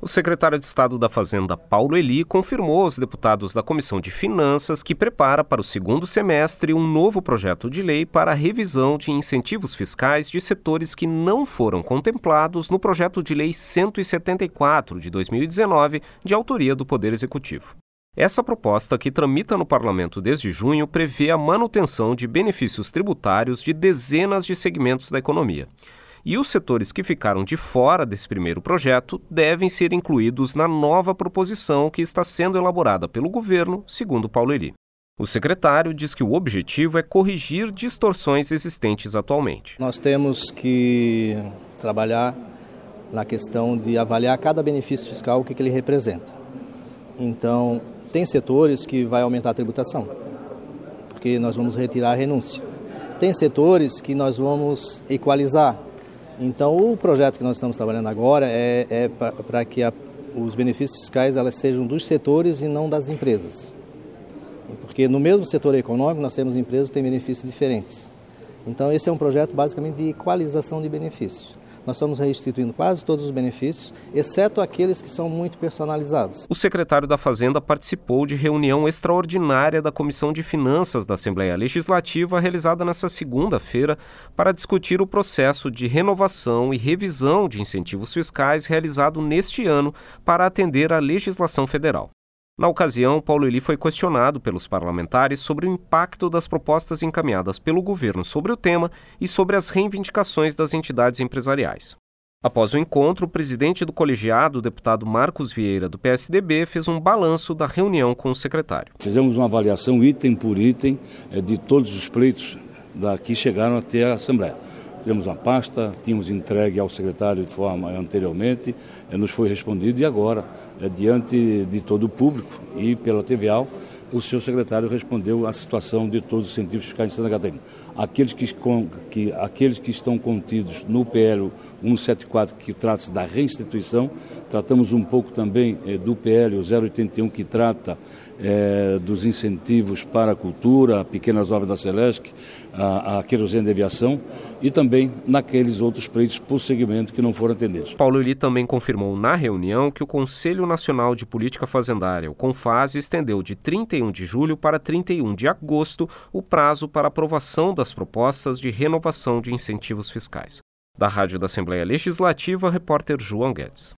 O secretário de Estado da Fazenda, Paulo Eli, confirmou aos deputados da Comissão de Finanças que prepara para o segundo semestre um novo projeto de lei para a revisão de incentivos fiscais de setores que não foram contemplados no projeto de lei 174 de 2019, de autoria do Poder Executivo. Essa proposta, que tramita no Parlamento desde junho, prevê a manutenção de benefícios tributários de dezenas de segmentos da economia. E os setores que ficaram de fora desse primeiro projeto devem ser incluídos na nova proposição que está sendo elaborada pelo governo, segundo Paulo Eli. O secretário diz que o objetivo é corrigir distorções existentes atualmente. Nós temos que trabalhar na questão de avaliar cada benefício fiscal, o que ele representa. Então, tem setores que vai aumentar a tributação, porque nós vamos retirar a renúncia. Tem setores que nós vamos equalizar. Então, o projeto que nós estamos trabalhando agora é para que os benefícios fiscais elas sejam dos setores e não das empresas. Porque no mesmo setor econômico nós temos empresas que têm benefícios diferentes. Então, esse é um projeto basicamente de equalização de benefícios. Nós estamos restituindo quase todos os benefícios, exceto aqueles que são muito personalizados. O secretário da Fazenda participou de reunião extraordinária da Comissão de Finanças da Assembleia Legislativa, realizada nesta segunda-feira, para discutir o processo de renovação e revisão de incentivos fiscais realizado neste ano para atender à legislação federal. Na ocasião, Paulo Eli foi questionado pelos parlamentares sobre o impacto das propostas encaminhadas pelo governo sobre o tema e sobre as reivindicações das entidades empresariais. Após o encontro, o presidente do colegiado, o deputado Marcos Vieira, do PSDB, fez um balanço da reunião com o secretário. Fizemos uma avaliação item por item de todos os pleitos que chegaram até a Assembleia. Temos uma pasta, tínhamos entregue ao secretário de forma anteriormente, nos foi respondido e agora, diante de todo o público e pela TVA, o senhor secretário respondeu a situação de todos os incentivos fiscais de Santa Catarina. Aqueles que estão contidos no PL 174, que trata-se da reinstituição, tratamos um pouco também do PL 081, que trata dos incentivos para a cultura, pequenas obras da Celesc, a querosene de aviação e também naqueles outros pleitos por segmento que não foram atendidos. Paulo Eli também confirmou na reunião que o Conselho Nacional de Política Fazendária, o CONFAS, estendeu de 31 de julho para 31 de agosto o prazo para aprovação das propostas de renovação de incentivos fiscais. Da Rádio da Assembleia Legislativa, repórter João Guedes.